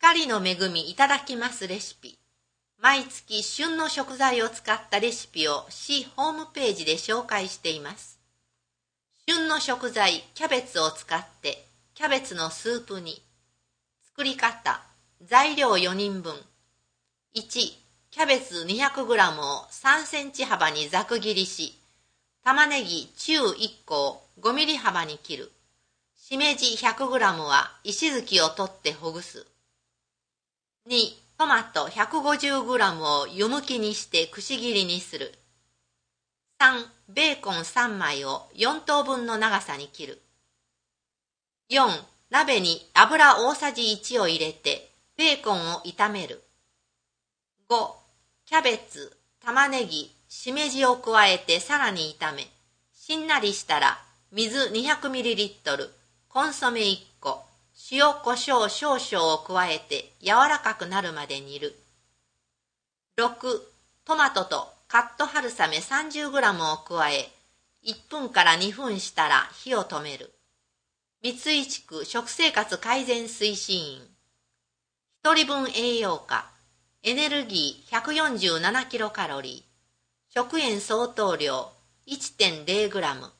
光の恵みいただきますレシピ。毎月旬の食材を使ったレシピを市ホームページで紹介しています。旬の食材、キャベツを使ってキャベツのスープに。作り方、材料4人分。1、キャベツ 200g を3センチ幅にざく切りし、玉ねぎ中1個を5ミリ幅に切る。しめじ 100g は石突きを取ってほぐす。2、トマト 150g を湯むきにしてくし切りにする。3、ベーコン3枚を4等分の長さに切る。4、鍋に油大さじ1を入れてベーコンを炒める。5、キャベツ、玉ねぎ、しめじを加えてさらに炒め、しんなりしたら水 200ml、コンソメ1個、塩コショウ少々を加えて柔らかくなるまで煮る。6、トマトとカット春雨 30g を加え、1分から2分したら火を止める。三井地区食生活改善推進員。1人分栄養価、エネルギー 147kcal、食塩相当量 1.0g。